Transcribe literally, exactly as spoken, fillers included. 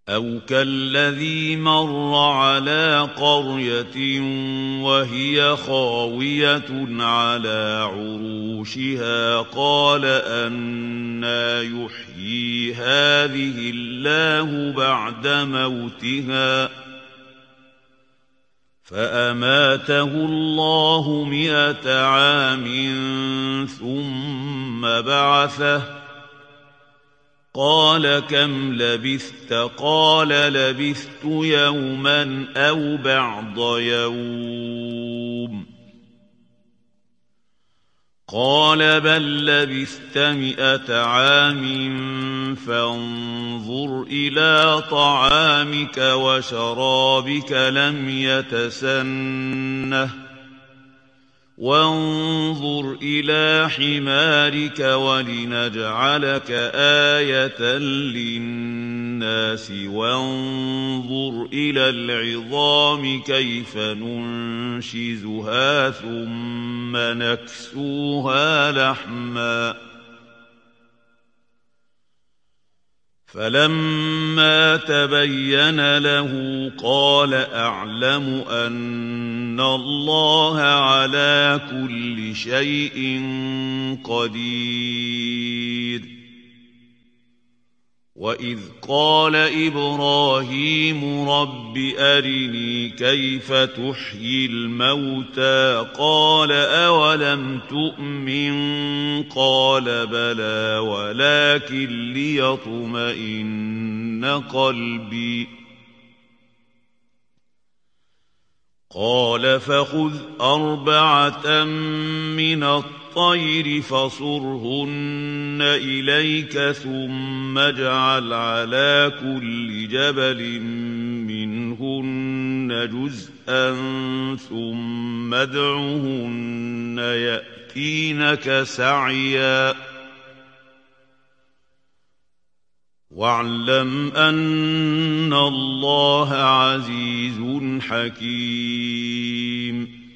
أَوْ كَالَّذِي مَرَّ عَلَىٰ قَرْيَةٍ وَهِيَ خَاوِيَةٌ عَلَىٰ عُرُوشِهَا قَالَ أَنَّىٰ يُحْيِي هَٰذِهِ اللَّهُ بَعْدَ مَوْتِهَا فَأَمَاتَهُ اللَّهُ مِائَةَ عَامٍ ثُمَّ بَعَثَهُ قَالَ كَمْ لَبِثْتَ قَالَ لَبِثْتُ يَوْمًا أَوْ بَعْضَ يَوْمٍ قَالَ بَل لَّبِثْتَ مِائَةَ عَامٍ فَانظُرْ إِلَىٰ طَعَامِكَ وَشَرَابِكَ لَمْ يَتَسَنَّهْ وَانظُرْ إِلَىٰ حِمَارِكَ وَلِنَجْعَلَكَ آيَةً لِّلنَّاسِ وَانظُرْ إِلَى الْعِظَامِ كَيْفَ نُنشِزُهَا ثُمَّ نَكْسُوهَا لَحْمًا فَلَمَّا تَبَيَّنَ لَهُ قَالَ أَعْلَمُ أَنَّ اللَّهَ عَلَىٰ كُلِّ شَيْءٍ قَدِيرٌ وَإِذْ قَالَ إِبْرَاهِيمُ رَبِّ أَرِنِي كَيْفَ تُحْيِي الْمَوْتَىٰ قَالَ أَوَلَمْ تُؤْمِن قَالَ بَلَىٰ وَلَٰكِن لِّيَطْمَئِنَّ قَلْبِي قَالَ فَخُذْ أَرْبَعَةً مِّنَ الطَّيْرِ فَصُرْهُنَّ إِلَيْكَ ثُمَّ اجْعَلْ عَلَىٰ كُلِّ جَبَلٍ مِّنْهُنَّ جُزْءًا ثُمَّ ادْعُهُنَّ يَأْتِينَكَ سَعْيًا وَاعْلَمْ أَنَّ اللَّهَ عَزِيزٌ حَكِيمٌ